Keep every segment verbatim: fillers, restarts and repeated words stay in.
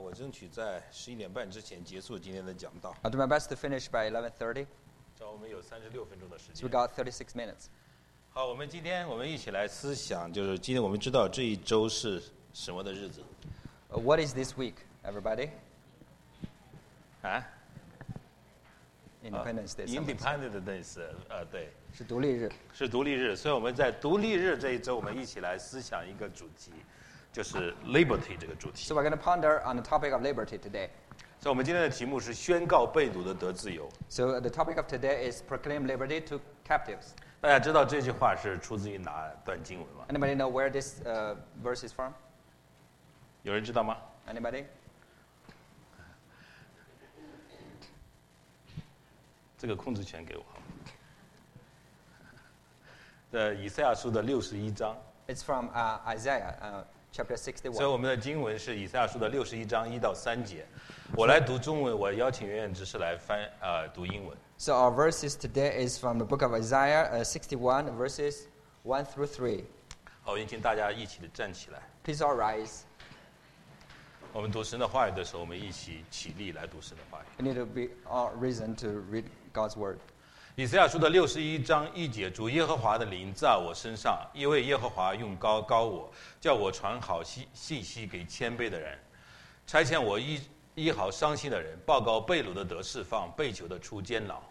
我争取在十一点半之前结束今天的讲道。 I'll do my best to finish by eleven thirty. 这样我们有三十六分钟的时 So we 间。 got thirty-six minutes. 好，我们今天我们一起来思想，就是今天我们知道这一周是什么的日子 Uh, what is this week, everybody? 啊 Independence Day. someone said. ？Independent Days， 呃，对， 是独立日。 是独立日。所以我们在独立日这一周，我们一起来思想一个主题，就是 Liberty 这个主题。 So we're going to ponder on the topic of liberty today. 所以我们今天的题目是宣告被掳的得自由。 So the topic of today is proclaim liberty to captives. 大家知道这句话是出自于哪段经文吗？ Anybody know where this uh, verse is from? 有人知道吗？ Anybody? 这个控制权给我。的以赛亚书的六十一章， It's from uh, Isaiah, uh, chapter 所以 sixty-one. 我们的经文是以赛亚书的六十一章一到三节。我来读中文，我邀请圆圆执事来翻呃读英文。 So our verses today is from the book of Isaiah, uh, sixty-one, verses one through three. 好，也请大家一起的站起来。 Please all rise. 我们读神的话语的时候，我们一起起立来读神的话语。 We need to be all reason to read God's word. 以赛亚书的六十一章一节，主耶和华的灵在我身上，因为耶和华用膏膏我，叫我传好信信息给谦卑的人，差遣我医医好伤心的人，报告被掳的得释放，被囚的出监牢。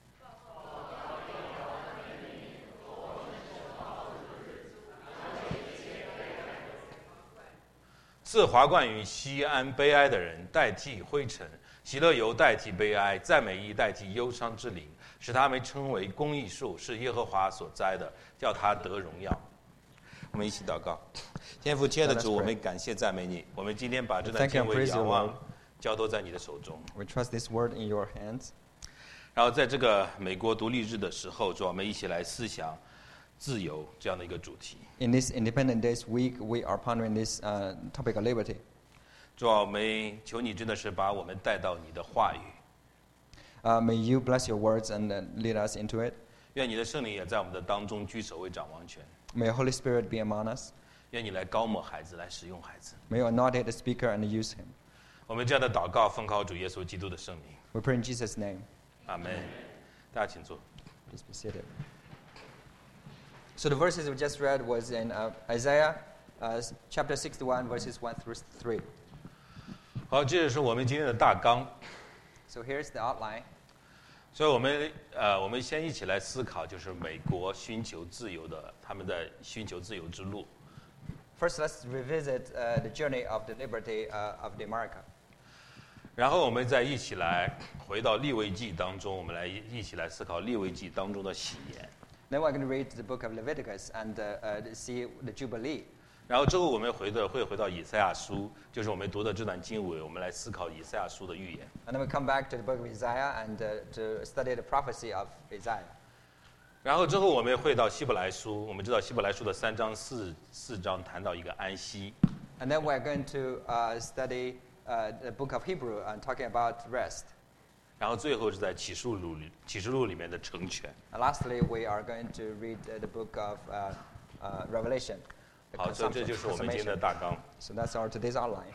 赐华冠于西安悲哀的人代替灰尘，喜乐油代替悲哀，赞美意代替忧伤之灵，使他们称为公义树，是耶和华所栽的，叫他得荣耀。我们一起祷告。天父，亲爱的主，我们感谢赞美你。我们今天把这段经文仰望交托在你的手中。 We trust this word in your hands. 然后在这个美国独立日的时候，主，我们一起来思想自由这样的一个主题。 In this Independence Days week, we are pondering this uh, topic of liberty. 主啊，我们求你真的是把我们带到你的话语， Uh, may you bless your words and uh, lead us into it. 愿你的圣灵也在我们的当中居首位掌王权。 May your Holy Spirit be among us. 愿你来高抹孩子，来使用孩子。 May you anoint the speaker and use him. 我们这样的祷告，奉靠主耶稣基督的圣名， We pray in Jesus' name. 阿门。大家请坐。 Please be seated. So the verses we just read was in uh, Isaiah uh, chapter sixty-one, verses one through three. 好，这就是我们今天的大纲。 So here's the outline. 所以我们呃，我们先一起来思考，就是美国寻求自由的他们的寻求自由之路。 First, let's revisit uh, the journey of the liberty uh, of the America. 然后我们再一起来回到利未记当中，我们来一起来思考利未记当中的喜宴。 Then we're going to read the book of Leviticus and uh, uh, see the Jubilee. 然后之后我们回到会回到以赛亚书，就是我们读的这段经文，我们来思考以赛亚书的预言。 And then we come back to the book of Isaiah and uh, to study the prophecy of Isaiah. 然后之后我们会到希伯来书，我们知道希伯来书的三章四四章谈到一个安息。 And then we're going to uh, study uh, the book of Hebrew and talking about rest. 然后最后是在启示录里，启示录里面的成全。 And lastly, we are going to read uh, the book of uh, uh, Revelation. The 好，所以这 consumption- 就是我们今天的 consummation. 大纲。 So that's our today's outline.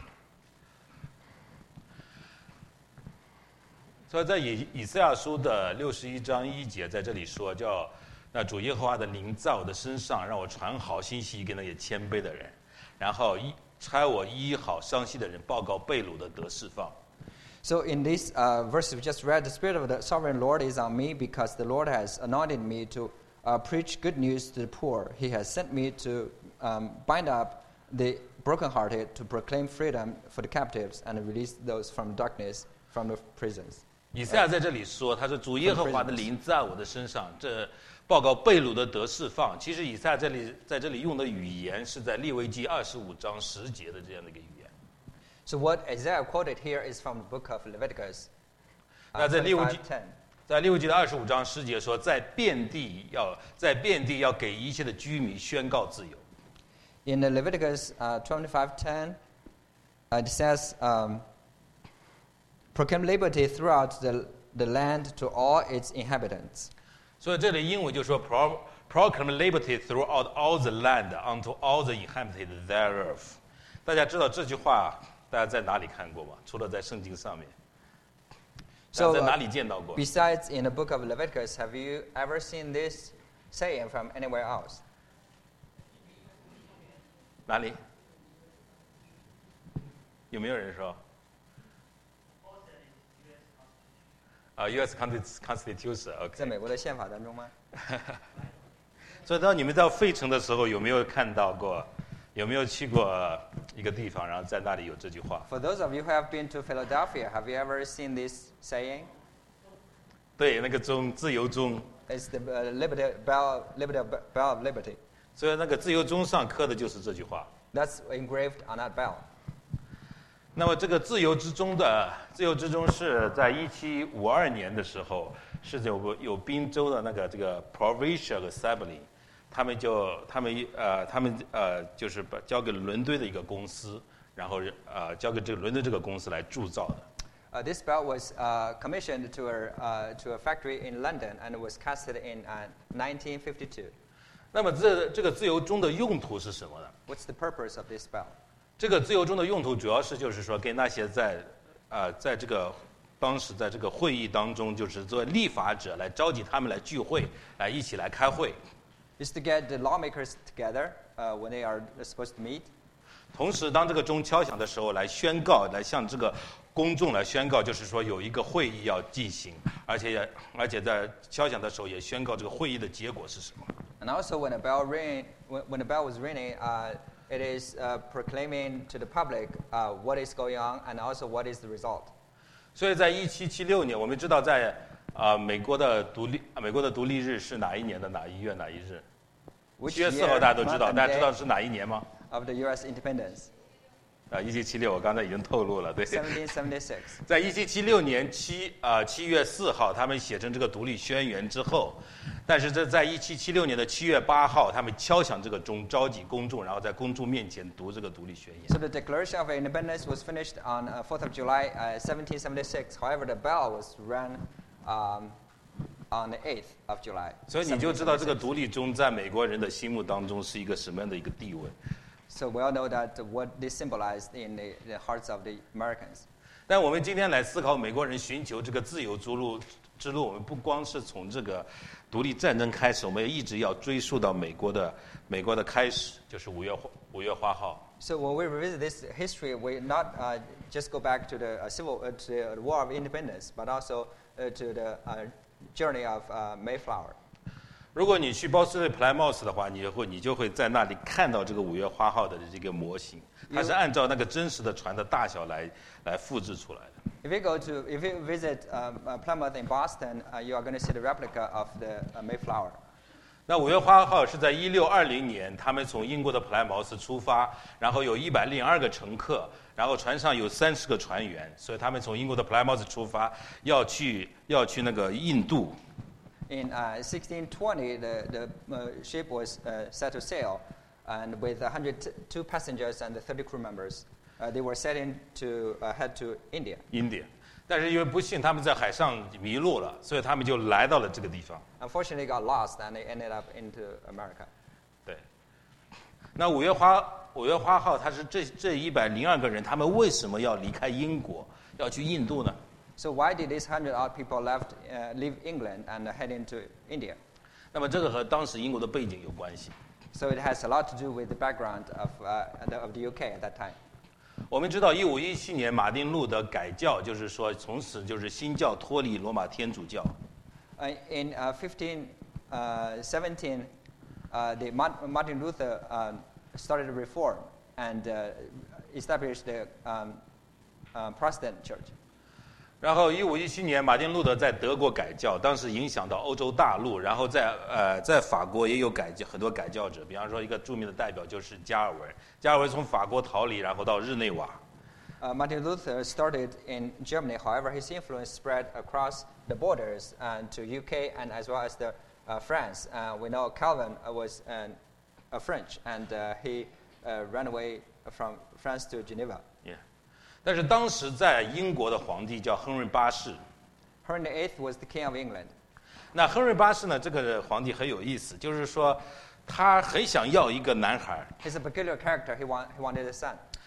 所以在以以赛亚书的六十一章一节，在这里说，叫那主耶和华的灵在我的身上，让我传好信息给那些谦卑的人，然后医差我医好伤心的人，报告被掳的得释放。 So in these uh, verses we just read, the Spirit of the Sovereign Lord is on me because the Lord has anointed me to uh, preach good news to the poor. He has sent me to um, bind up the brokenhearted, to proclaim freedom for the captives, and release those from darkness, from the prisons. 以赛亚在这里说，他说主耶和华的灵在我的身上，这报告被掳的得释放。其实以赛亚这里在这里用的语言是在利未记二十五章十节的这样的一个语言。 So what Isaiah quoted here is from the book of Leviticus. 那在利未记 twenty-five ten. 在利未记的二十五章十节说，在遍地要在遍地要给一切的居民宣告自由。 In the Leviticus uh, twenty-five ten, uh, it says, um, proclaim liberty throughout the, the land to all its inhabitants. 所以这里英文就说 Pro, proclaim liberty throughout all the land unto all the inhabited thereof。大家知道这句话大家在哪里看过吗？除了在圣经上面，大 So, 家在哪 uh, 里见到过？ besides in the book of Leviticus, have you ever seen this saying from anywhere else? 哪里？有没有人说？啊、uh,，U S Constitution，OK、okay。 在美国的宪法当中吗？ 所以当你们到费城的时候，有没有看到过？有没有去过一个地方，然后在那里有这句话？ For those of you who have been to Philadelphia, have you ever seen this saying? 对，那个钟，自由钟。 It's the uh, liberty bell, liberty bell of liberty. 所以那个自由钟上刻的就是这句话。 That's engraved on that bell. 那么这个自由之钟的自由之钟是在一七五二年的时候，是有有宾州的那个这个 Provincial Assembly， 他们就他们呃他们呃就是把交给伦敦的一个公司，然后呃交给这个伦敦这个公司来铸造的。 Uh, this bell was uh, commissioned to a, uh, to a factory in London and was casted in uh, nineteen fifty-two. 那么这这个自由钟的用途是什么呢？ What's the purpose of this bell? 这个自由钟的用途主要是就是说给那些在呃在这个当时在这个会议当中，就是作为立法者来召集他们来聚会，来一起来开会。 Is to get the lawmakers together uh, when they are supposed to meet. 同时，当这个钟敲响的时候，来宣告，来向这个公众来宣告，就是说有一个会议要进行，而且而且在敲响的时候也宣告这个会议的结果是什么。 And also, when a bell ring, when, when the bell was ringing, uh, it is uh, proclaiming to the public uh, what is going on and also what is the result. 所以在一七七六年，我们知道在啊、呃、美国的独立美国的独立日是哪一年的哪一月哪一日？ Which 七月四号 year, 大家都知 month 道， and 大家知道 day 是哪一年吗？ of the U S independence? 啊，一七七六，我刚才已经透露了，对。 seventeen seventy-six. 在一七七六年七啊七月四号，他们写成这个独立宣言之后，但是这在一七七六年的七月八号，他们敲响这个钟，召集公众，然后在公众面前读这个独立宣言。 So the Declaration of Independence was finished on uh, fourth of July, uh, seventeen seventy-six. However, the bell was rung um, on the eighth of July. 所以你就知道这个 seventeen seventy-six. 独立钟在美国人的心目当中是一个什么样的一个地位。 So we all know that what this symbolized in the, the hearts of the Americans. 但我们今天来思考美国人寻求这个自由之路之路，我们不光是从这个独立战争开始，我们也一直要追溯到美国的美国的开始，就是五月五月花号。 So when we revisit this history, we not uh, just go back to the uh, civil uh, to the War of Independence, but also uh, to the uh, journey of uh, Mayflower. 如果你去波士顿普莱茅斯的话，你会你就会在那里看到这个五月花号的这个模型，它是按照那个真实的船的大小来来复制出来的。 If you go to, if you visit um, uh, Plymouth in Boston, uh, you are going to see the replica of the uh, Mayflower. 那五月花号是在一六二零年，他们从英国的普莱茅斯出发，然后有一百零二个乘客，然后船上有三十个船员，所以他们从英国的普莱茅斯出发，要去要去那个印度。 In uh, sixteen twenty, the, the uh, ship was uh, set to sail, and with one hundred two passengers and thirty crew members, uh, they were set in to uh, head to India. India，但是因为不幸他们在海上迷路了，所以他们就来到了这个地方。 Unfortunately, got lost and they ended up into America. 对，那五月花五月花号，它是这这一百零二个人，他们为什么要离开英国，要去印度呢？ So why did these hundred odd people left uh, leave England and head into India? 那么这个和当时英国的背景有关系。 So it has a lot to do with the background of uh, the, of the U K at that time. 我们知道，一五一七年马丁路德改教，就是说从此就是新教脱离罗马天主教。 Uh, in uh, fifteen seventeen, uh, the Martin Luther uh, started a reform and uh, established the um, uh, Protestant church. 然后，一五一七年，马丁路德在德国改教，当时影响到欧洲大陆。然后在呃，在法国也有改教，很多改教者，比方说一个著名的代表就是加尔文。加尔文从法国逃离，然后到日内瓦。 Uh, Martin Luther started in Germany. However, his influence spread across the borders and to U K and as well as the uh, France. Uh, we know Calvin uh, was an, a French, and uh, he uh, ran away from France to Geneva. Yeah. 但是当时在英国的皇帝叫亨利八世。 Henry the Eighth was the king of England. 那亨利八世呢，这个皇帝很有意思，就是说他很想要一个男孩， He's a peculiar character. He, want, he wanted a son.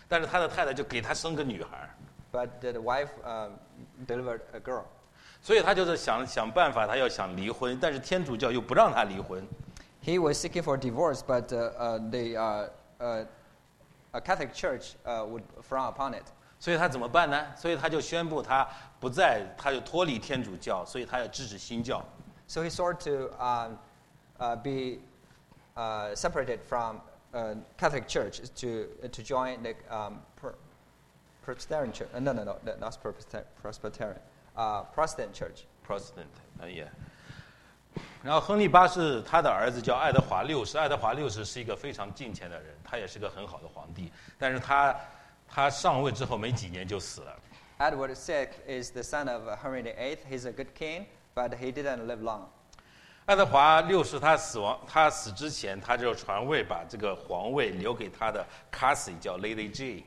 但是他的太太就给他生个女孩， but the wife um, delivered a girl. 所以他就是想想办法，他要想离婚，但是天主教又不让他离婚。 He was seeking for divorce, but uh, uh, the uh, uh, a Catholic Church uh, would frown upon it. 所以他怎么办呢？所以他就宣布他不再，他就脱离天主教，所以他要支持新教。 So he sought to um, uh, be uh, separated from uh, Catholic Church to to join the um, per, Presbyterian Church. Uh, no, no, no, not Presbyterian. Uh, Protestant Church. Protestant， 哎呀。然后亨利八世他的儿子叫爱德华六世，爱德华六世是一个非常敬虔的人，他也是个很好的皇帝，但是他他上位之后没几年就死了。 Edward the Sixth is the son of Henry the Eighth. He's a good king, but he didn't live long. 爱德华六世他死亡，他死之前他就传位把这个皇位留给他的 Cassie 叫 Lady Jane。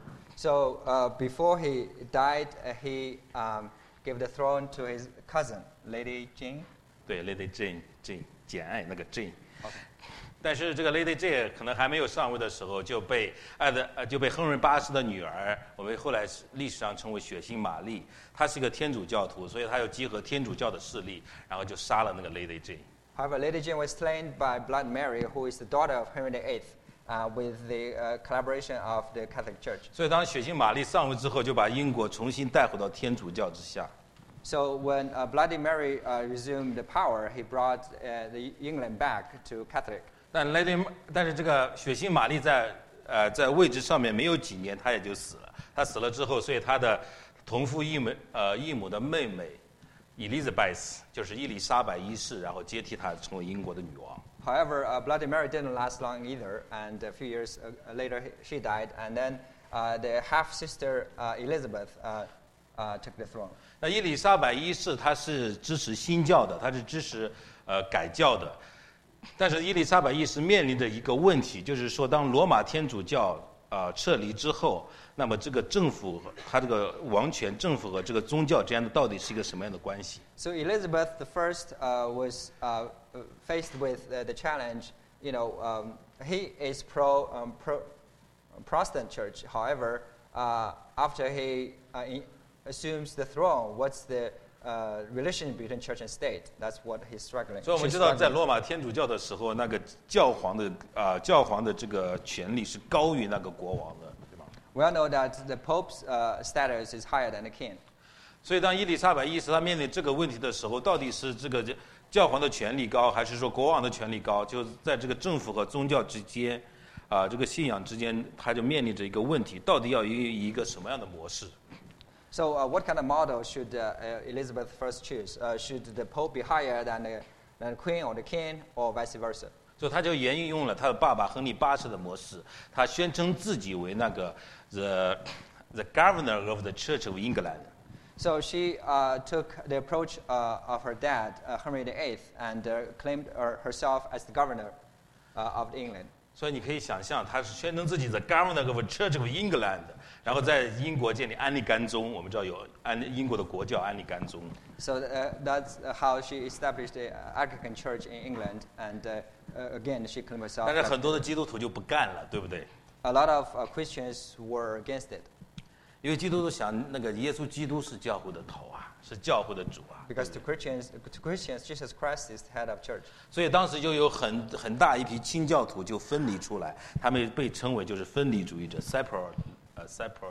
So uh, before he died, uh, he um, gave the throne to his cousin, Lady Jane. 对 ，Lady Jane Jane 简爱那个 Jane。 Okay. 但是这个 Lady Jane 可能还没有上位的时候，就被爱德呃就被亨利八世的女儿，我们后来历史上称为血腥玛丽，她是一个天主教徒，所以她又集合天主教的势力，然后就杀了那个 Lady Jane。 However, Lady Jane was slain by Blood Mary, who is the daughter of Henry the Eighth, uh, with the uh, collaboration of the Catholic Church. 所以当血腥玛丽上位之后，就把英国重新带回到天主教之下。 So when uh, Bloody Mary uh, resumed the power, he brought uh, the England back to Catholic. 但 Lady 但是这个血腥玛丽在呃在位置上面没有几年，她也就死了。她死了之后，所以她的同父异母呃异母的妹妹 Elizabeth 就是伊丽莎白一世，然后接替她成为英国的女王。 However, uh, Bloody Mary didn't last long either, and a few years uh, later he- she died, and then uh, the half-sister uh, Elizabeth uh, uh, took the throne. 那伊丽莎白一世她是支持新教的，她是支持呃改教的，但是伊丽莎白一世面临着一个问题，就是说当罗马天主教呃撤离之后，那么这个政府和他这个王权政府和这个宗教之间的到底是一个什么样的关系？ So Elizabeth the First uh, was uh, faced with uh, the challenge. You know, um, he is pro um, pro Protestant Church. However, uh, after he uh, in, assumes the throne, what's the uh, relation between church and state? That's what he's struggling. 所以我们 she's 知道，在 struggling 罗马天主教的时候，那个教皇的啊、呃教皇的这个权力是高于那个国王的，对吧？ We all know that the Pope's uh, status is higher than the king. 所以当伊丽莎白一世她面临这个问题的时候，到底是这个教皇的权力高，还是说国王的权力高？就在这个政府和宗教之间，啊、这个信仰之间，他就面临着一个问题：到底要以一个什么样的模式？ So, uh, what kind of model should uh, uh, Elizabeth first choose? Uh, should the Pope be higher than the, than the Queen or the King, or vice versa? 所以他就沿用了他的爸爸亨利八世的模式，他宣称自己为那个 the the governor of the Church of England。 So she uh, took the approach uh, of her dad, uh, Henry the Eighth, and uh, claimed her, herself as the governor uh, of England. 所以你可以想象，他是宣称自己的 governor of the Church of England， 然后在英国建立安利甘宗。我们知道有安英国的国教安利甘宗。 So uh, that's uh, how she established the uh, Anglican Church in England, and uh, uh, again she claimed herself. 但是 that 很多的基督徒就不干了，对不对？ a lot of uh, Christians were against it 因为基督徒想，那个耶稣基督是教会的头啊，是教会的主啊。 because to Christians, to Christians, Jesus Christ is the head of church. 所以当时就有很很大一批清教徒就分离出来，他们被称为就是分离主义者 （separat） 呃 （separat）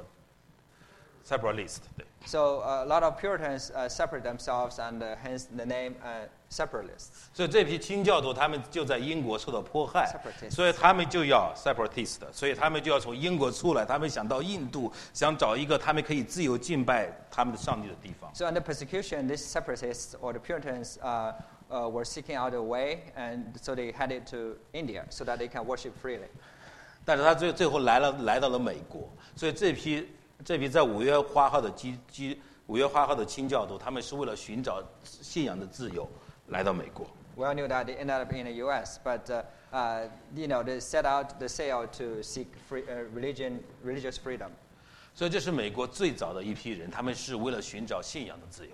separatist。对。 So uh, a lot of Puritans uh, separate themselves, and uh, hence the name uh, separatists. 所以这批清教徒他们就在英国受到迫害 Separatists 所以他们就要 separatist， 所以他们就要从英国出来，他们想到印度，想找一个他们可以自由敬拜他们的上帝的地方。 So under persecution, these separatists or the Puritans uh, uh, were seeking out a way, and so they headed to India so that they can worship freely. 但是他最最后来了，来到了美国，所以这批这批在五月花号的基基五月花号的清教徒，他们是为了寻找信仰的自由来到美国。 We all knew that they ended up in the U S, but uh, uh, you know they set out the sail to seek free, uh, religion, religious freedom. 所以这是美国最早的一批人，他们是为了寻找信仰的自由。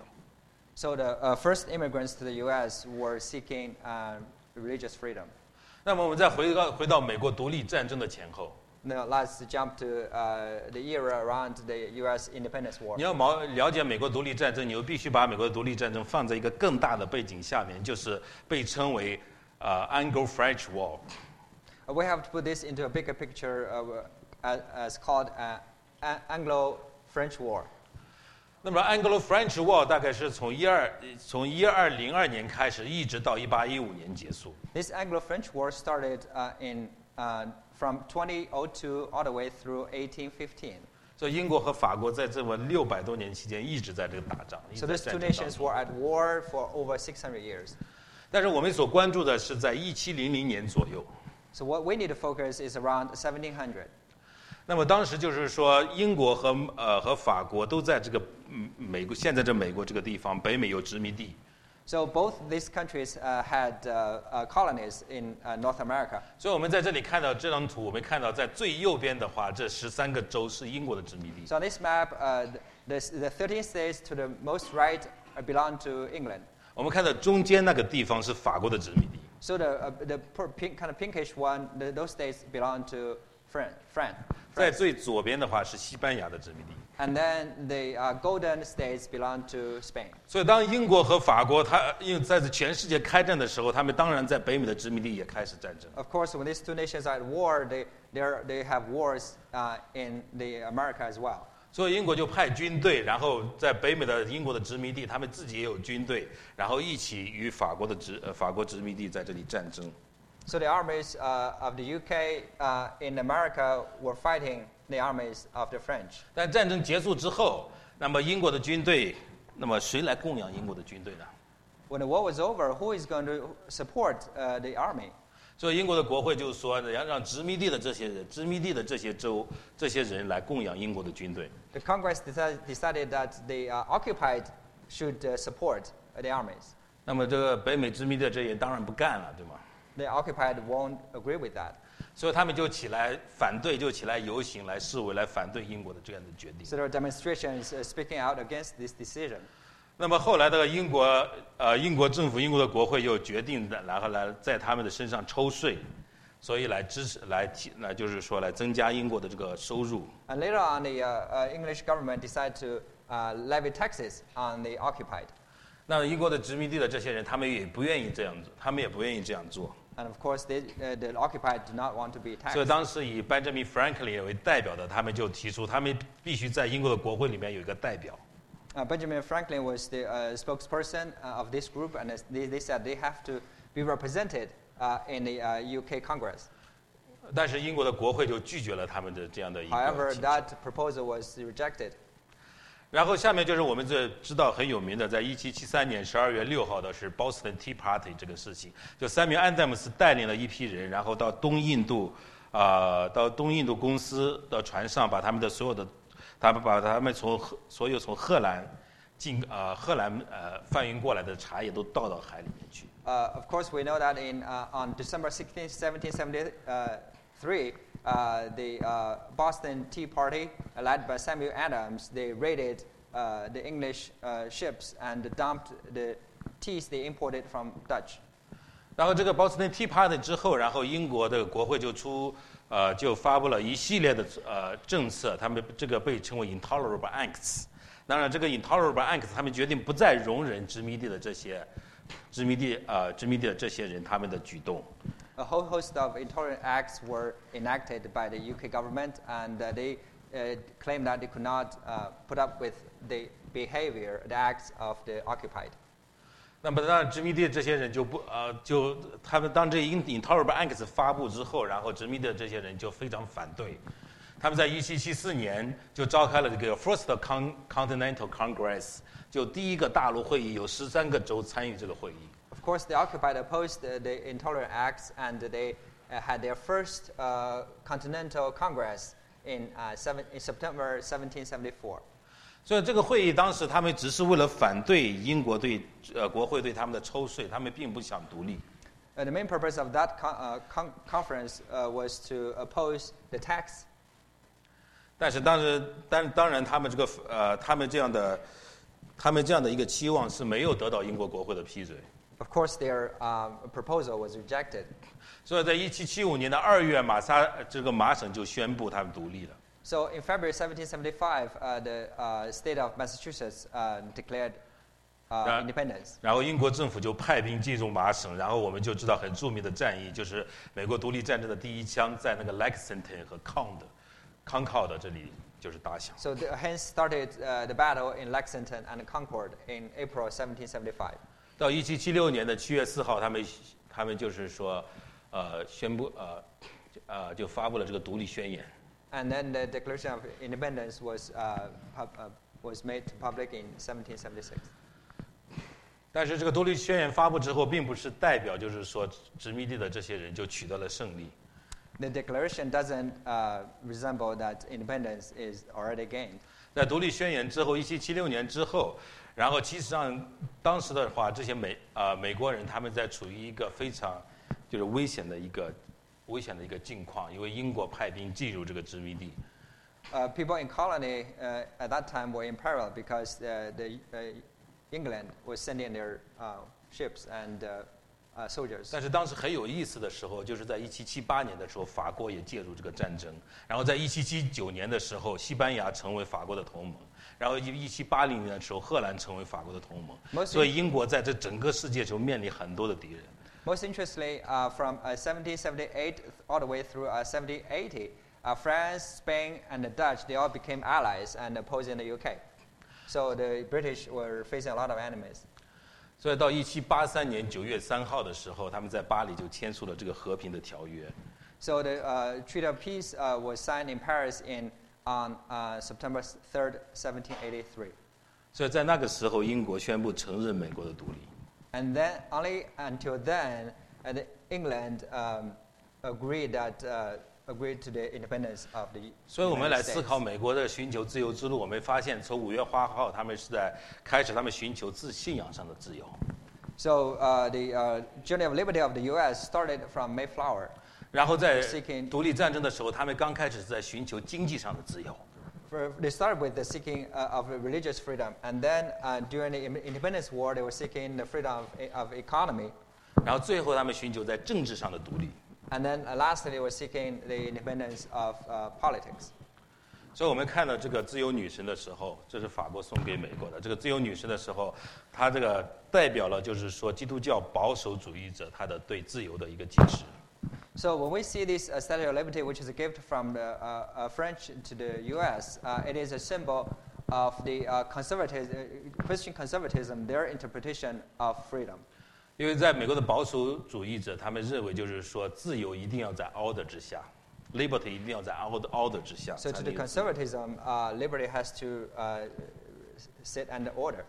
So the uh, first immigrants to the U S were seeking uh, religious freedom. 那么我们再回到回到美国独立战争的前后， Now let's jump to uh, the era around the U S independence war. 你要毛了解美国独立战争，你又必须把美国的独立战争放在一个更大的背景下面，就是被称为呃 Anglo-French War。 Uh, we have to put this into a bigger picture uh, as, as called uh, A- Anglo-French War. 那么 Anglo-French War 大概是从一二从一二零二年开始，一直到一八一五年结束。 This Anglo-French War started uh, in uh, from twenty oh two all the way through eighteen fifteen. 所以英国和法国在这么六百多年期间一直在这个打仗。 So 一直 these 在 two 战争当 nations 中 were at war for over six hundred years. 但是我们所关注的是在一七零零年左右。 So what we need to focus is around seventeen hundred. 那么当时就是说，英国和呃和法国都在这个嗯美国现在这美国这个地方，北美有殖民地。 So both these countries uh, had uh, uh, colonies in uh, North America. 所以我们在这里看到这张图，我们看到在最右边的话，这十三个州是英国的殖民地。 So on this map, uh, the, the thirteen states to the most right uh, belong to England. 我们看到中间那个地方是法国的殖民地。 So the, uh, the pur- pink, kind of pinkish one, the, those states belong to Fran- Fran- 在 France. 最左边的话是西班牙的殖民地。 And then the uh, golden states belong to Spain. 所以当英国和法国它因为在全世界开战的时候，他们当然在北美的殖民地也开始战争。 Of course, when these two nations are at war, they, they're- they have wars uh, in the America as well. 所以英国就派军队，然后在北美的英国的殖民地，他们自己也有军队，然后一起与法国的殖呃法国殖民地在这里战争。 So the armies uh, of the U K uh, in America were fighting the armies of the French. 但战争结束之后，那么英国的军队，那么谁来供养英国的军队呢？ When the war was over, who is going to support uh, the army? 所以英国的国会就说，要让殖民地的这些人、殖民地的这些州、这些人来供养英国的军队。 The Congress decided, decided that the uh, occupied should uh, support uh, the armies. 那么这个北美殖民地的这些人当然不干了，对吗？ The occupied won't agree with that. 所以他们就起来反对，就起来游行、来示威、来反对英国的这样的决定。 So there are demonstrations uh, speaking out against this decision. 那么后来的英国呃英国政府、英国的国会又决定的，然后来在他们的身上抽税，所以来支持、来提、来就是说来增加英国的这个收入。 And later on, the uh, uh, English government decided to uh, levy taxes on the occupied. 那英国的殖民地的这些人，他们也不愿意这样做，他们也不愿意这样做。 And of course, they, uh, the occupied do not want to be 所以 taxed. 当时以 Benjamin Franklin 为代表的，他们就提出，他们必须在英国的国会里面有一个代表。 Uh, Benjamin Franklin was the uh, spokesperson uh, of this group, and as they, they said they have to be represented uh, in the uh, U K Congress. 但是英国的国会就拒绝了他们的这样的一个 However, 请求。 that proposal was rejected. 然后下面就是我们这知道很有名的，在一七七三年十二月六号的是 Boston Tea Party 这个事情，就三明安德姆斯带领了一批人，然后到东印度，啊、到东印度公司的船上，把他们的所有的，他们把他们从荷所有从荷兰进啊、荷兰呃贩运过来的茶叶都倒到海里面去。 Uh, of course, we know that in, uh, on December sixteenth, seventeen seventy-three, uh, the uh, Boston Tea Party, uh, led by Samuel Adams, they raided uh, the English uh, ships and dumped the teas they imported from Dutch. 然后这个 Boston Tea Party 之后，然后英国的国会就出呃就发布了一系列的呃政策，他们这个被称为 Intolerable Acts。当然，这个 Intolerable Acts 他们决定不再容忍殖民地的这些殖民地呃殖民地的这些人他们的举动。 A whole host of intolerant acts were enacted by the U K government, and uh, they uh, claimed that they could not uh, put up with the behavior, the acts of the occupied. 那么当然，殖民地这些人就不呃就他们当这 Intolerable Acts 发布之后，然后殖民地的这些人就非常反对。他们在一七七四年就召开了这个 First Continental Congress， 就第一个大陆会议，有十三个州参与这个会议。 Of course, the occupied opposed uh, the intolerant acts, and they uh, had their first uh, Continental Congress in, uh, seven, in September seventeen seventy-four. 所以这个会议当时他们只是为了反对英国对呃国会对他们的抽税，他们并不想独立。 Uh, the main purpose of that con- uh, con- conference uh, was to oppose the tax. 但是当时，当当然他们这个呃他们这样的，他们这样的一个期望是没有得到英国国会的批准。 Of course, their um, proposal was rejected. 所以在一七七五年的二月，马萨这个麻省就宣布他们独立了。 So in February seventeen seventy-five, uh, the uh, state of Massachusetts uh, declared uh, 然 independence. 然后英国政府就派兵进入麻省，然后我们就知道很著名的战役，就是美国独立战争的第一枪在那个 Lexington 和康的康考的这里就是打响。 So the, hence started uh, the battle in Lexington and Concord in April seventeen seventy-five. 到一七七六年的七月四号，他们他们就是说，呃，宣布呃呃就发布了这个独立宣言。 And then the Declaration of Independence was uh, pub, uh, was made public in seventeen seventy-six. 但是这个独立宣言发布之后，并不是代表就是说殖民地的这些人就取得了胜利。 The declaration doesn't uh, resemble that independence is already gained. 在独立宣言之后，一七七六年之后，然后其实上当时的话，这些美啊、呃、美国人他们在处于一个非常就是危险的一个危险的一个境况，因为英国派兵进入这个殖民地。 Uh, people in colony uh, at that time were in peril because uh, the uh, England was sending their uh, ships and uh, uh, soldiers. 但是当时很有意思的时候，就是在一七七八年的时候，法国也介入这个战争。然后在一七七九年的时候，西班牙成为法国的同盟。然后一七八零年的时候，荷兰成为法国的同盟。 Most 所以英国在这整个世界中面临很多的敌人。 Most interestingly, uh, from uh, seventeen seventy-eight all the way through uh, seventeen eighty, uh, France, Spain, and the Dutch, they all became allies and opposing the U K. So the British were facing a lot of enemies. 所以到一七八三年九月三号的时候，他们在巴黎就签署了这个和平的条约。 So the uh, Treaty of Peace uh, was signed in Paris in on uh, September third, seventeen eighty-three. 所以在那个时候，英国宣布承认美国的独立。 And then only until then, uh, the England um, agreed that uh, agreed to the independence of the 所以我们来 United 思 States. 考美国的寻求自由之路，我们发现从五月八号，他们是在开始他们寻求自信仰上的自由。 So uh, the uh, journey of liberty of the U S started from Mayflower. 然后在 Seeking- 独立战争的时候，他们刚开始是在寻求经济上的自由。 For, they started with the seeking uh, of religious freedom, and then uh, during the im- independence war, they were seeking the freedom of, of economy, 然后最后他们寻求在政治上的独立。 and then uh, lastly, they were seeking the independence of uh, politics. 所以我们看到这个自由女神的时候，这是法国送给美国的。这个自由女神的时候，它这个代表了就是说基督教保守主义者他的对自由的一个解释。 So when we see this uh, Statue of Liberty, which is a gift from the uh, uh, French to the U S, uh, it is a symbol of the uh, conservative, uh, Christian conservatism, their interpretation of freedom. 因为在美国的保守主义者，他们认为就是说自由一定要在 order 之下 ，liberty 一定要在 order order 之下。 So 才 to 能 the 有自由 conservatism, uh, liberty has to uh, sit under order.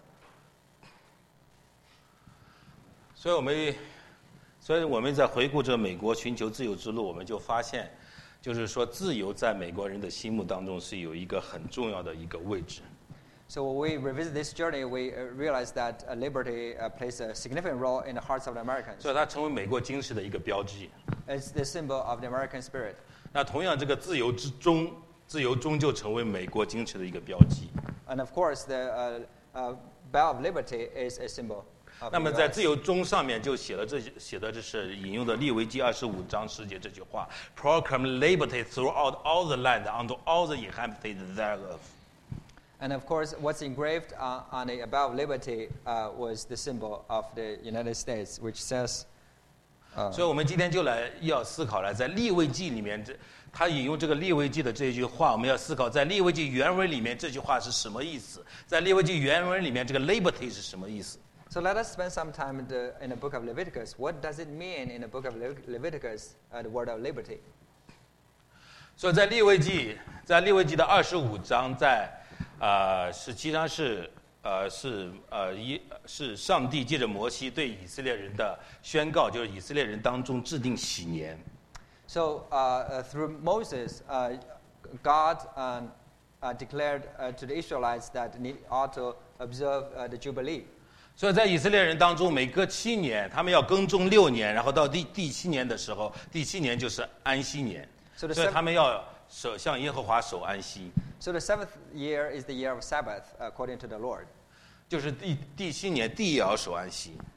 所以我们，所以我们在回顾这美国寻求自由之路，我们就发现，就是说自由在美国人的心目当中是有一个很重要的一个位置。 So when we revisit this journey, we uh, realize that uh, liberty uh, plays a significant role in the hearts of the Americans. 所以它成为美国精神的一个标记。 It's the symbol of the American spirit. 那同样，这个自由之中，自由终究成为美国精神的一个标记。 And of course, the uh, uh, Bell of Liberty is a symbol of 那 the 么 U 在 S. 自由中上面就写了这写的这是引用的利维记二十五章十节这句话 ：“Proclaim liberty throughout all the land unto all the inhabitants thereof。” And of course, what's engraved uh, on the Bell of Liberty uh, was the symbol of the United States, which says, uh, 所以，我们今天就来要思考了，在利未记里面，这他引用这个利未记的这句话，我们要思考在利未记原文里面这句话是什么意思？在利未记原文里面，这个 liberty 是什么意思？ So let us spend some time in the, in the book of Leviticus. What does it mean in the book of Le- Leviticus, uh, the word of liberty? 所以在利未记，在利未记的二十五章，在呃，实际上是呃是呃一是上帝借着摩西对以色列人的宣告，就是以色列人当中制定喜年。 So uh, uh, through Moses, uh, God um, uh, declared uh, to the Israelites that they ought to observe uh, the Jubilee. 所以在以色列人当中，每隔七年，他们要耕种六年，然后到第第七年的时候，第七年就是安息年， So the 所以 sev- 他们要守向耶和华守安息， So the seventh year is the year of Sabbath, according to the Lord. 就是第第七年地也要守安息。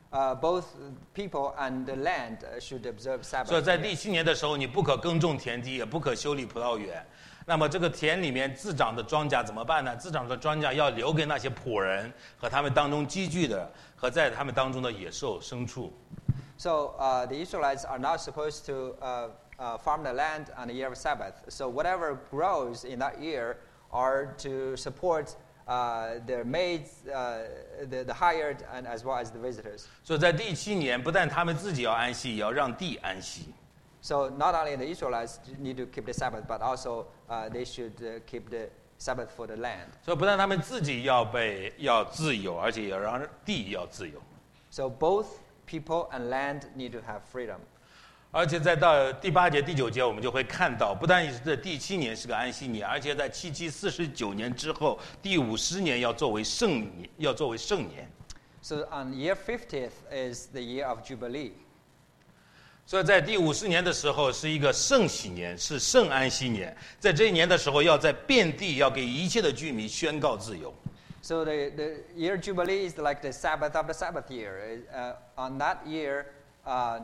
uh, both people and the land should observe 所以 Sabbath. 在第七年的时候，你不可耕种田地，也不可修理葡萄园。那么这个田里面自长的庄稼怎么办呢？自长的庄稼要留给那些仆人和他们当中积聚的和在他们当中的野兽牲畜。 So uh, the Israelites are not supposed to uh, uh, farm the land on the year of Sabbath. So whatever grows in that year are to support uh, their maids, uh, the, the hired, and as well as the visitors. 所以在第七年，不但他们自己要安息，也要让地安息。 So not only the Israelites need to keep the Sabbath, but also uh, they should uh, keep the Sabbath for the land. 所以不但他们自己要被要自由，而且也让地要自由。 So both people and land need to have freedom. 而且再到第八节、第九节，我们就会看到，不但是这第七年是个安息年，而且在七七四十九年之后，第五十年要作为圣年，要作为圣年。 So on year fiftieth is the year of Jubilee. 所以在第五十年的时候是一个圣喜年，是圣安息年。在这一年的时候，要在遍地要给一切的居民宣告自由。 So the, the year Jubilee is like the Sabbath of the Sabbath year. Uh, on that year, uh,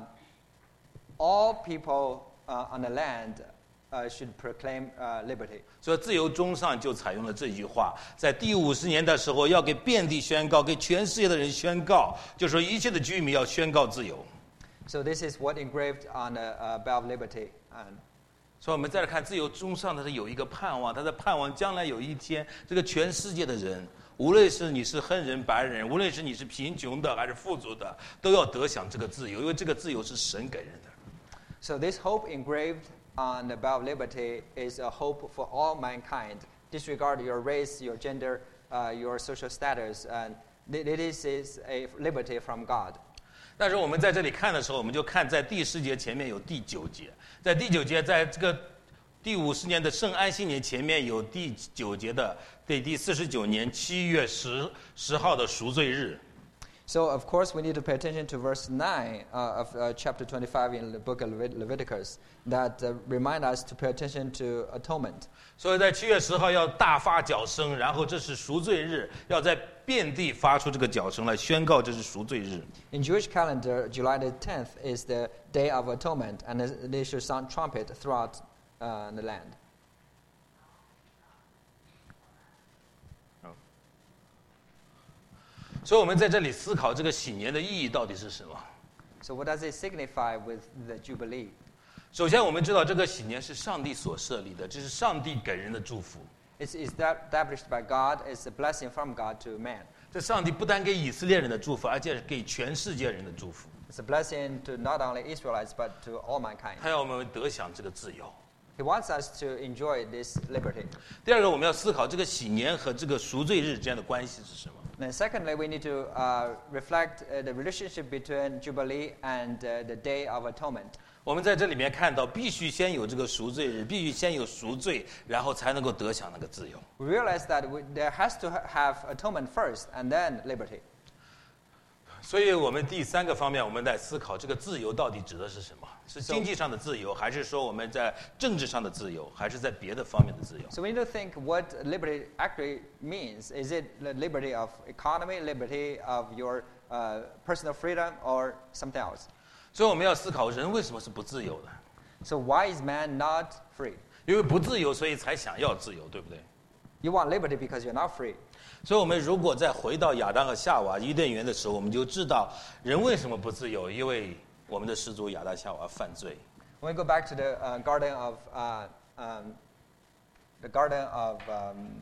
all people uh, on the land uh, should proclaim uh, liberty. 所以自由中上就采用了这句话，在第五十年的时候要给遍地宣告，给全世界的人宣告，就说一切的居民要宣告自由。 So this is what engraved on the uh, Bell of Liberty. And 所以我们再来看自由中上，它是有一个盼望，它在盼望将来有一天，这个全世界的人，无论是你是黑人、白人，无论是你是贫穷的还是富足的，都要得享这个自由，因为这个自由是神给人的。 so this hope engraved on the Bell of Liberty is a hope for all mankind. Disregard your race, your gender, uh, your social status, and this is a liberty from God. 但是我们在这里看的时候，我们就看在第十节前面有第九节，在第九节，在这个第五十年的圣安息年前面有第九节的对第四十九年七月十十号的赎罪日。 So of course we need to pay attention to verse nine uh, of uh, chapter twenty-five in the book of Levit- Leviticus that uh, remind us to pay attention to atonement. 所以在七月十号要大发脚声，然后这是赎罪日，要在遍地发出这个脚声来宣告这是赎罪日。 In Jewish calendar, July the tenth is the Day of Atonement, and they should sound trumpet throughout uh, the land. 所以我们在这里思考这个喜年的意义到底是什么？ So what does it signify with the Jubilee? 首先，我们知道这个喜年是上帝所设立的，这是上帝给人的祝福。 It's established by God. It's a blessing from God to man. 这上帝不单给以色列人的祝福，而且是给全世界人的祝福。 It's a blessing to not only Israelites but to all mankind. 他要我们得享这个自由。 He wants us to enjoy this liberty. 第二个，我们要思考这个喜年和这个赎罪日之间的关系是什么？ And secondly, we need to uh, reflect uh, the relationship between Jubilee and uh, the Day of Atonement. 我们在这里面看到，必须先有这个赎罪日，必须先有赎罪，然后才能够得享那个自由。 We realize that we, there has to ha- have atonement first and then liberty. 所以我们第三个方面，我们在思考这个自由到底指的是什么？是 So- 经济上的自由，还是说我们在政治上的自由，还是在别的方面的自由？ So we need to think what liberty actually means. Is it the liberty of economy, liberty of your uh, personal freedom, or something else? 所以我们要思考人为什么是不自由的？ So why is man not free? 因为不自由，所以才想要自由，对不对？ You want liberty because you're not free. 所以我们如果再回到亚当和夏娃伊甸园的时候，我们就知道人为什么不自由，因为我们的始祖亚当夏娃犯罪。 When we go back to the uh, garden of uh, um, the garden of um,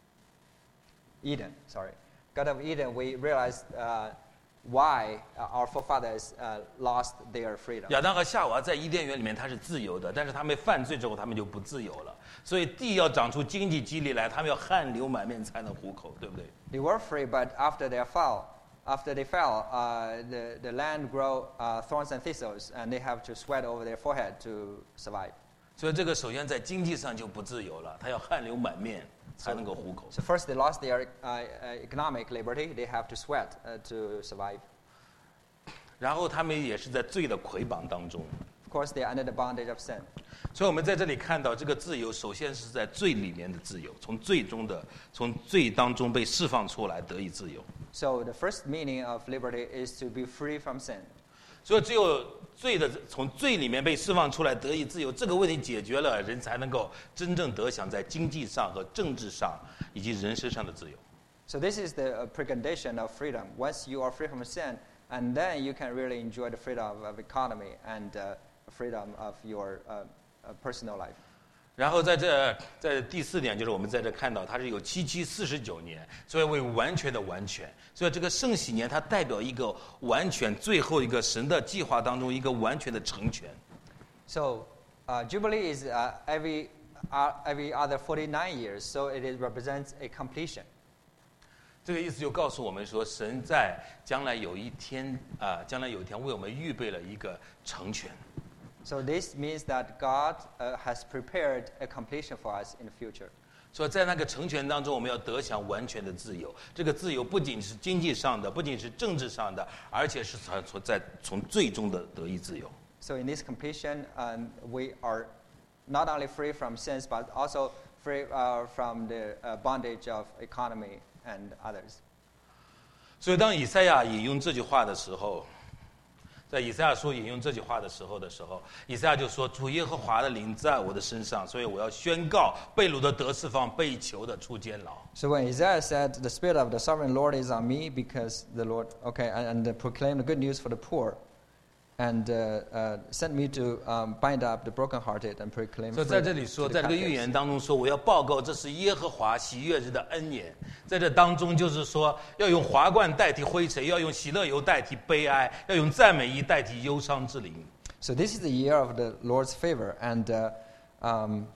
Eden, sorry, Garden of Eden, we realized uh, why our forefathers uh, lost their freedom. 亚当和夏娃在伊甸园里面他是自由的，但是他们犯罪之后，他们就不自由了。所以地要长出经济激励来，他们要汗流满面才能糊口，对不对？ They were free, but after they fell, after they fell, uh, the the land grow uh, thorns and thistles, and they have to sweat over their forehead to survive. 所以这个首先在经济上就不自由了，他要汗流满面才能够糊口。 So first, they lost their uh, uh, economic liberty. They have to sweat uh, to survive. 然后他们也是在罪的捆绑当中。 Of course, they are under the bondage of sin. 所以我们在这里看到，这个自由首先是在罪里面的自由，从罪中的，从罪当中被释放出来，得以自由。 So the first meaning of liberty is to be free from sin. 所以只有罪的从罪里面被释放出来，得以自由，这个问题解决了，人才能够真正得享在经济上和政治上以及人身上的自由。 So this is the uh, precondition of freedom. Once you are free from sin, and then you can really enjoy the freedom of, of economy and uh, freedom of your uh, uh, personal life. 然后在这在第四点，就是我们在这看到，它是有七七四十九年，所以为完全的完全。所以这个圣喜年，它代表一个完全，最后一个神的计划当中一个完全的成全。 So uh, Jubilee is uh, every uh, every other forty-nine years, so it is, represents a completion. 这个意思就告诉我们说，神在将来有一天啊、呃，将来有一天为我们预备了一个成全。 So this means that God uh, has prepared a completion for us in the future. 所以在那个成全当中，我们要得享完全的自由。这个自由不仅是经济上的，不仅是政治上的，而且是从在从最终的得以自由。 So in this completion, um, we are not only free from sins, but also free uh, from the uh, bondage of economy and others. 所以当以赛亚引用这句话的时候，在以赛亚书引用这句话的时候的时候，以赛亚就说：“主耶和华的灵在我的身上，所以我要宣告被掳的得释放，被囚的出监牢。” So when Isaiah said, "The Spirit of the Sovereign Lord is on me," because the Lord, okay, and, and proclaim the good news for the poor, and uh, uh, sent me to um, bind up the brokenhearted and proclaim. 所以在这里说，在这个预言当中说，我要报告这是耶和华喜悦日的恩言。在这当中就是说，要用华冠代替灰尘，要用喜乐油代替悲哀，要用赞美衣代替忧伤之灵。 So this is the year of the Lord's favor, and uh, um,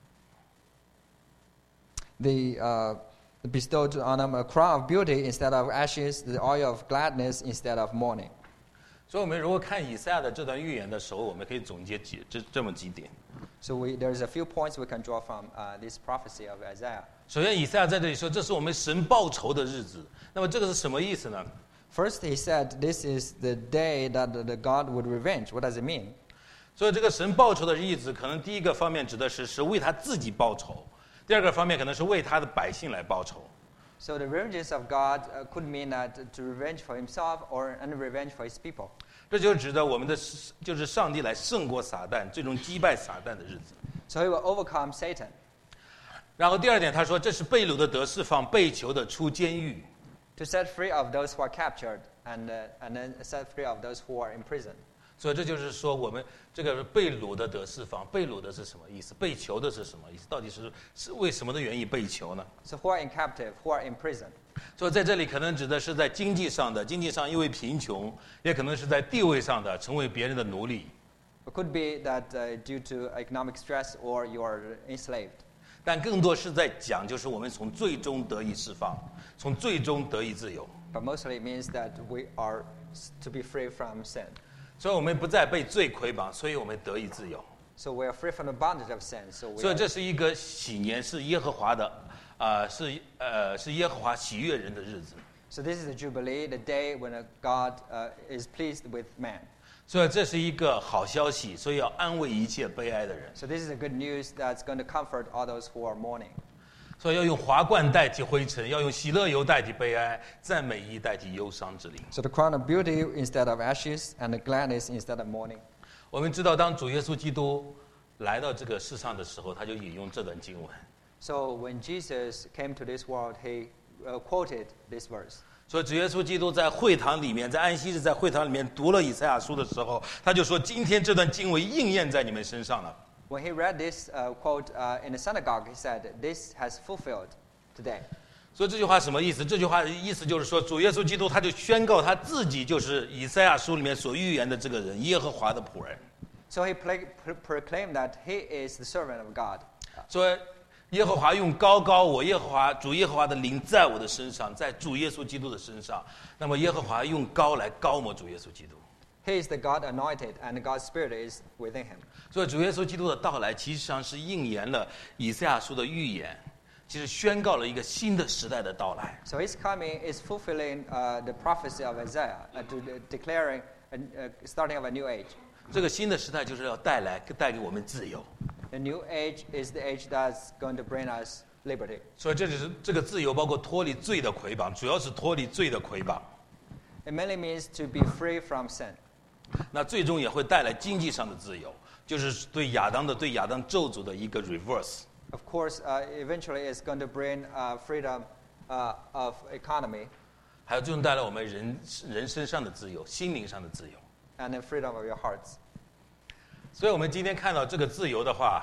the uh, bestowed on them a crown of beauty instead of ashes, the oil of gladness instead of mourning. 所以，我们如果看以赛亚的这段预言的时候，我们可以总结几这这么几点。 So we, there's a few points we can draw from uh, this prophecy of Isaiah. 首先，以赛亚在这里说，这是我们神报仇的日子。那么，这个是什么意思呢？ First, he said, "This is the day that the, the God would revenge." What does it mean? 所以，这个神报仇的日子，可能第一个方面指的是是为他自己报仇；第二个方面可能是为他的百姓来报仇。 So the revenges of God uh, could mean that to revenge for himself or and revenge for his people. 这就指的我们的就是上帝来胜过撒旦，最终击败撒旦的日子。 So he will overcome Satan. 然后第二点，他说这是被掳的得释放，被囚的出监狱。 To set free of those who are captured and uh, and then set free of those who are in prison. 所以这就是说，我们这个被掳的得释放，被掳的是什么意思？被囚的是什么意思？到底是是为什么的原因被囚呢？ So who are in captive, who are in prison. 所以在这里可能指的是在经济上的，经济上因为贫穷，也可能是在地位上的，成为别人的奴隶。 It could be that uh, due to economic stress or you are enslaved. 但更多是在讲，就是我们从最终得以释放，从最终得以自由。 But mostly it means that we are to be free from sin. 所以我们不再被罪捆绑，所以我们得以自由。 So we are free from the bondage of sin. So we 所以 are, 这是一个喜年，是耶和华的，啊、呃，是呃是耶和华喜悦人的日子。 so this is the Jubilee, the day when uh, God uh, is pleased with man. 所以这是一个好消息，所以要安慰一切悲哀的人。 So this is the good news that's going to comfort all those who are mourning. 所以要用华冠代替灰尘，要用喜乐油代替悲哀，赞美衣代替忧伤之灵。 So the crown of beauty instead of ashes and the gladness instead of mourning. 我们知道，当主耶稣基督来到这个世上的时候，他就引用这段经文。 So when Jesus came to this world, he uh, quoted this verse. 所以主耶稣基督在会堂里面，在安息日在会堂里面读了以赛亚书的时候，他就说：“今天这段经文应验在你们身上了。” When he read this uh, quote uh, in the synagogue, he said, "This has fulfilled today." 所以这句话什么意思？这句话的意思就是说，主耶稣基督他就宣告他自己就是以赛亚书里面所预言的这个人，耶和华的仆人。 So he pla- pro- proclaimed that he is the servant of God. 说耶和华用高高我耶和华主耶和华的灵在我的身上，在主耶稣基督的身上。那么耶和华用高来高摩主耶稣基督。 He is the God anointed, and God's Spirit is within him. 所以主耶稣基督的到来，其实上是应验了以赛亚书的预言，其实宣告了一个新的时代的到来。 So his coming is fulfilling uh, the prophecy of Isaiah, uh, to de- declaring a uh, starting of a new age. 这个新的时代就是要带来带给我们自由。 The new age is the age that's going to bring us liberty. 所以这就是这个自由，包括脱离罪的捆绑，主要是脱离罪的捆绑。 It mainly means to be free from sin. 那最终也会带来经济上的自由，就是对亚当的对亚当咒诅的一个 reverse。 Of course, uh, eventually it's going to bring uh, freedom uh, of economy 还有最终带来我们人人身上的自由、心灵上的自由。 and then freedom of your hearts. 所以我们今天看到这个自由的话，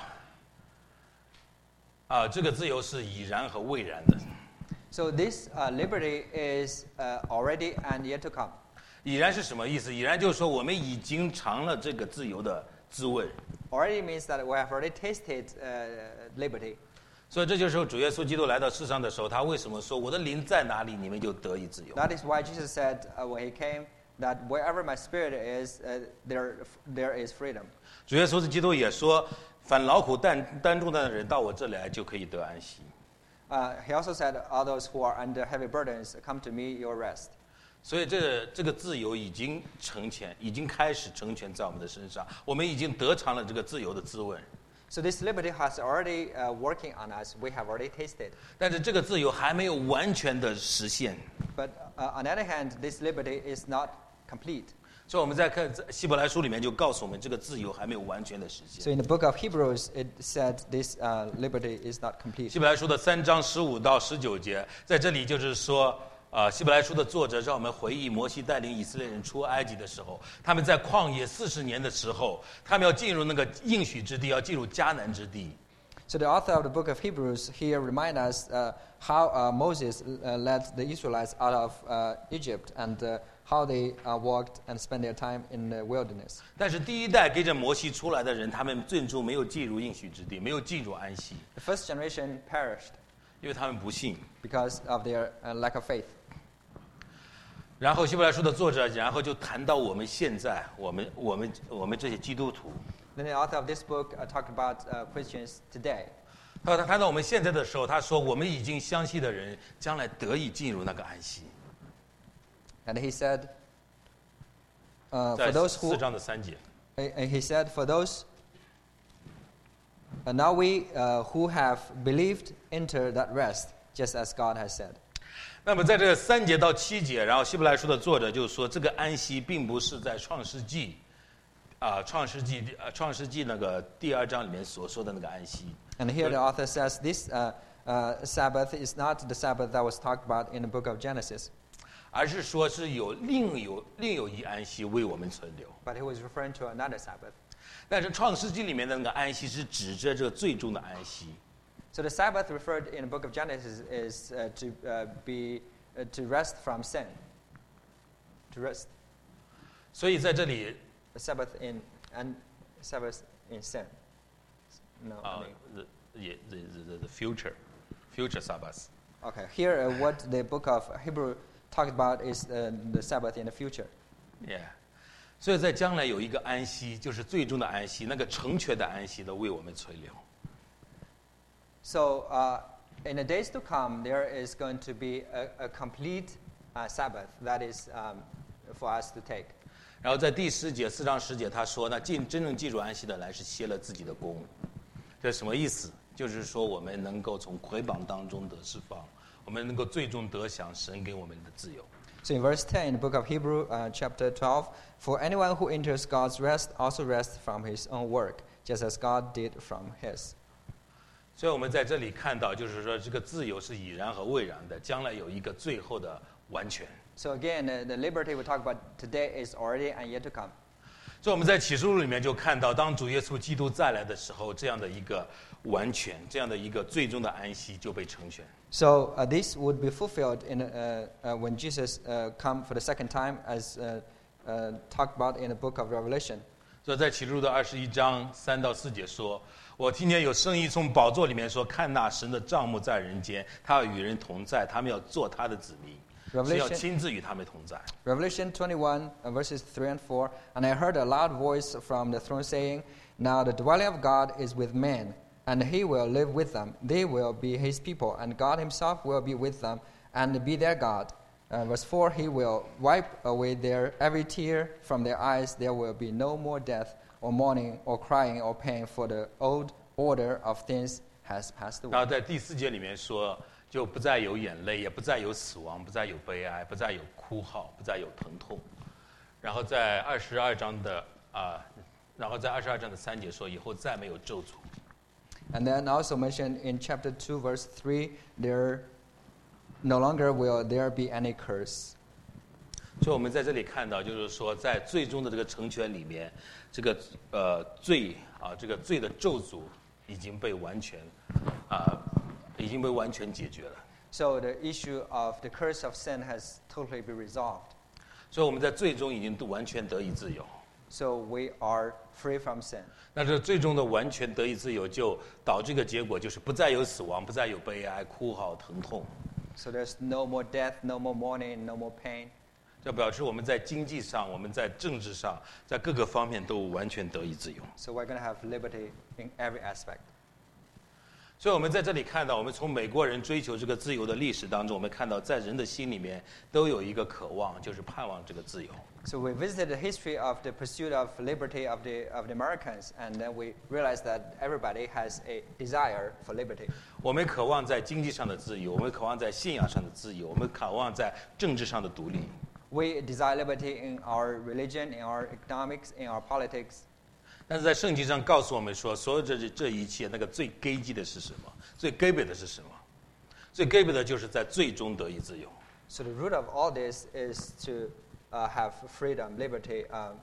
啊，这个自由是已然和未然的。 So this uh, liberty is uh, already and yet to come. 已然是什么意思？已然就是说我们已经尝了这个自由的滋味。 Already means that we have already tasted uh, liberty. 所以这就是主耶稣基督来到世上的时候，他为什么说我的灵在哪里，你们就得以自由？ That is why Jesus said uh, when he came that wherever my spirit is, uh, there, there is freedom. 主耶稣基督也说，凡劳苦担担重担的人到我这里来，就可以得安息。 Uh, he also said, all those who are under heavy burdens, come to me, you'll rest. 所以这这个自由已经成全，已经开始成全在我们的身上，我们已经得尝了这个自由的滋味。 So this liberty has already uh, working on us. We have already tasted. 但是这个自由还没有完全的实现。 But uh, on the other hand, this liberty is not complete. 所以我们在看希伯来书里面就告诉我们，这个自由还没有完全的实 So 现。 in the book of Hebrews, it said this uh, liberty is not complete. 希伯来书的三章十五到十九节，在这里就是说，呃，希伯来书的作者让我们回忆摩西带领以色列人出埃及的时候，他们在旷野四十年的时候，他们要进入那个应许之地，要进入迦南之地。 So the author of the book of Hebrews here remind us uh, how uh, Moses uh, led the Israelites out of uh, Egypt and uh, how they uh, walked and spent their time in the wilderness. 但是第一代跟着摩西出来的人，他们最终没有进入应许之地，没有进入安息， The first generation perished 因为他们不信。 because of their uh, lack of faith. 然后希伯来书的作者，然后就谈到我们现在，我们我们我们这些基督徒， Then the author of this book uh, talked about uh, Christians today. 他他谈到我们现在的时候，他说我们已经相信的人，将来得以进入那个安息。 And he said, uh, 在 for those 四 who, 章的三节， uh, he said, for those, uh, now we uh, who have believed enter that rest, just as God has said. 那么在这三节到七节，然后希伯来书的作者就说，这个安息并不是在创世纪，啊、创世纪呃创世纪那个第二章里面所说的那个安息。 And here the author says this uh, uh, Sabbath is not the Sabbath that was talked about in the book of Genesis, 而是说是有另有另有一安息为我们存留。 but he was referring to another Sabbath. 但是创世纪里面的那个安息是指着这个最终的安息。 So the Sabbath referred in the book of Genesis is uh, to uh, be uh, to rest from sin. To rest. 所以在这里 The Sabbath in and Sabbath in sin. No. I 啊 mean- the, the, the, the, the future future Sabbath。 Okay. Here, uh, what the book of Hebrew talked about is uh, the Sabbath in the future. Yeah，所以在将来有一个安息，就是最终的安息，那个成全的安息的为我们存留。 So uh, in the days to come, there is going to be a, a complete uh, Sabbath that is um, for us to take. 然后在第十节四章十节他说，那进真正记住安息的来是歇了自己的功。这什么意思？就是说我们能够从捆绑当中得释放，我们能够最终得享神给我们的自由。 So in verse ten, in the book of Hebrew, uh, chapter twelve, for anyone who enters God's rest also rests from his own work, just as God did from his. 所以我们在这里看到，就是说这个自由是已然和未然的，将来有一个最后的完全。 So again, uh, the liberty we talk about today is already and yet to come. 所以我们在启示录里面就看到，当主耶稣基督再来的时候，这样的一个完全，这样的一个最终的安息就被成全。 So uh, this would be fulfilled in, uh, uh, when Jesus uh, come for the second time, as uh, uh, talked about in the book of Revelation. 所以在启示录的二十一章三到四节说：“我听见有声音从宝座里面说，看那神的帐幕在人间，他要与人同在，他们要做他的子民，是要 Revelation 亲自与他们同在。” Revelation twenty-one, uh, verses three and four. And I heard a loud voice from the throne saying, Now the dwelling of God is with men, and he will live with them. They will be his people, and God himself will be with them, and be their God. Uh, verse four, he will wipe away their every tear from their eyes. There will be no more death, or mourning, or crying, or pain, for the old order of things has passed 然后 away. 在第四节里面说，就不再有眼泪，也不再有死亡，不再有悲哀，不再有哭号，不再有疼痛。然后在二十二章的啊、然后在二十二章的三节说，以后再没有咒诅。 And then also mentioned in chapter two, verse three, there no longer will there be any curse. 所以我们在这里看到，就是说，在最终的这个成全里面，这个呃罪啊，这个罪的咒诅已经被完全啊、已经被完全解决了。 So the issue of the curse of sin has totally been resolved. 所以我们在最终已经都完全得以自由。 So we are free from sin. 那这最终的完全得以自由，就导致一个结果，就是不再有死亡，不再有悲哀、哭嚎、疼痛。 So there's no more death, no more mourning, no more pain. 这表示我们在经济上、我们在政治上、在各个方面都完全得以自由。 So we're going to have liberty in every aspect. 所以我们在这里看到，我们从美国人追求这个自由的历史当中，我们看到在人的心里面都有一个渴望，就是盼望这个自由。 So we visited the history of the pursuit of liberty of the, of the Americans, and then we realized that everybody has a desire for liberty. 我们渴望在经济上的自由，我们渴望在信仰上的自由，我们渴望在政治上的独立。 We desire liberty in our religion, in our economics, in our politics. 但是在圣经上告诉我们说，所有这这一切，那个最根基的是什么？最根本的是什么？最根本的就是在最终得以自由。 So the root of all this is to uh, have freedom, liberty um,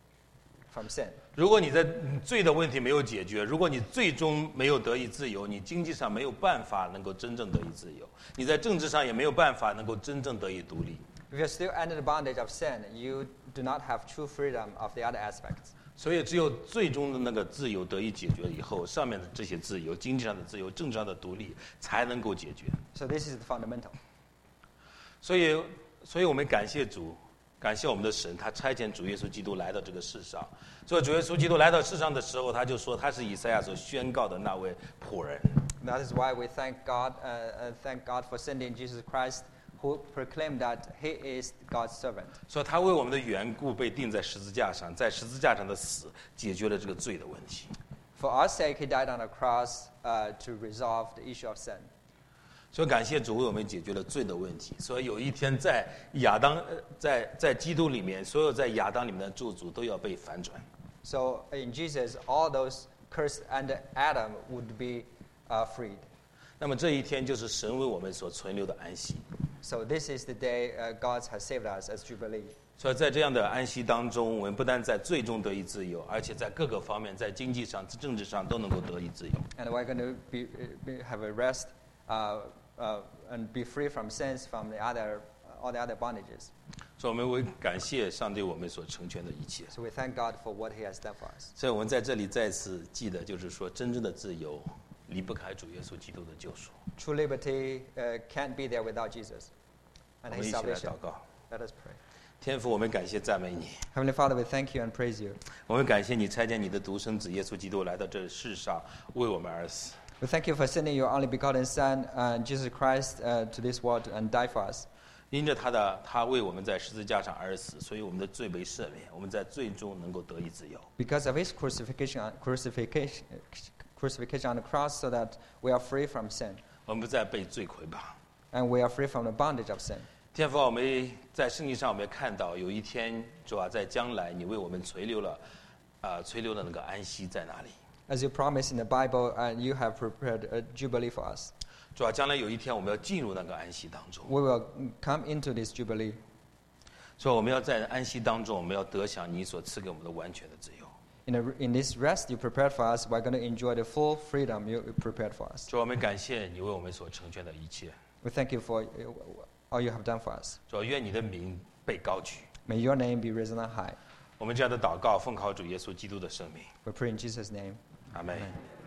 from sin. 如果你在罪的问题没有解决，如果你最终没有得以自由，你经济上没有办法能够真正得以自由，你在政治上也没有办法能够真正得以独立。 If you're still under the bondage of sin, you do not have true freedom of the other aspects. 所以，只有最终的那个自由得以解决以后，上面的这些自由、经济上的自由、政治上的独立才能够解决。 So this is the fundamental. 所以，所以我们感谢主，感谢我们的神，他差遣主耶稣基督来到这个世上。所以，主耶稣基督来到世上的时候，他就说他是以赛亚所宣告的那位仆人。 That is why we thank God, uh, uh, thank God for sending Jesus Christ, who proclaimed that He is God's servant. 所以，他为我们的缘故被钉在十字架上，在十字架上的死解决了这个罪的问题。 For our sake, He died on the cross uh, to resolve the issue of sin. 所以，感谢主为我们解决了罪的问题。所以，有一天在亚当，呃在在基督里面，所有在亚当里面的咒诅都要被反转。 So in Jesus, all those cursed under Adam would be uh, freed. 那么这一天就是神为我们所存留的安息。 So this is the day uh, God has saved us as Jubilee. 所以在这样的安息当中，我们不但在最终得以自由，而且在各个方面，在经济上、政治上都能够得以自由。 And we're going to be, be, have a rest uh, uh, and be free from sins, from the other, all the other bondages. 所以我们为感谢上帝我们所成全的一切。 So we thank God for what He has done for us. 所以我们在这里再次记得，就是说，真正的自由离不开主耶稣基督的救赎。 True liberty uh, can't be there without Jesus 我 and 们 His 一起来 salvation. 祷告。 Let us pray. 天父，我们感谢赞美你， Heavenly Father, we thank you and praise you. 我们感谢你差遣你的独生子耶稣基督来到这世上，为我们而死。 We thank you for sending your only begotten Son, uh, Jesus Christ, uh, to this world and die for us. 因着他的他为我们在十字架上而死，所以我们的罪被赦免，我们在最终能够得以自由。 Because of His crucifixion, crucifixion, crucifixion on the cross, so that we are free from sin 我们不再被罪捆绑。 and we are free from the bondage of sin. 天父啊，我们在圣经上我们看到，有一天主啊，在将来你为我们存留了，啊、存留了那个安息在哪里？ As you promised in the Bible, and you have prepared a jubilee for us. 主啊，将来有一天我们要进入那个安息当中， We will come into this jubilee. 所以我们要在安息当中，我们要得享你所赐给我们的完全的自由。 In, a, in this rest you prepared for us, we're going to enjoy the full freedom you prepared for us. 主啊，我们感谢你为我们所成全的一切。 We thank you for all you have done for us. 主啊，愿你的名被高举。 May your name be risen on high. 我们这样的祷告，奉靠主耶稣基督的圣名， We pray in Jesus' name. 阿门。 Amen.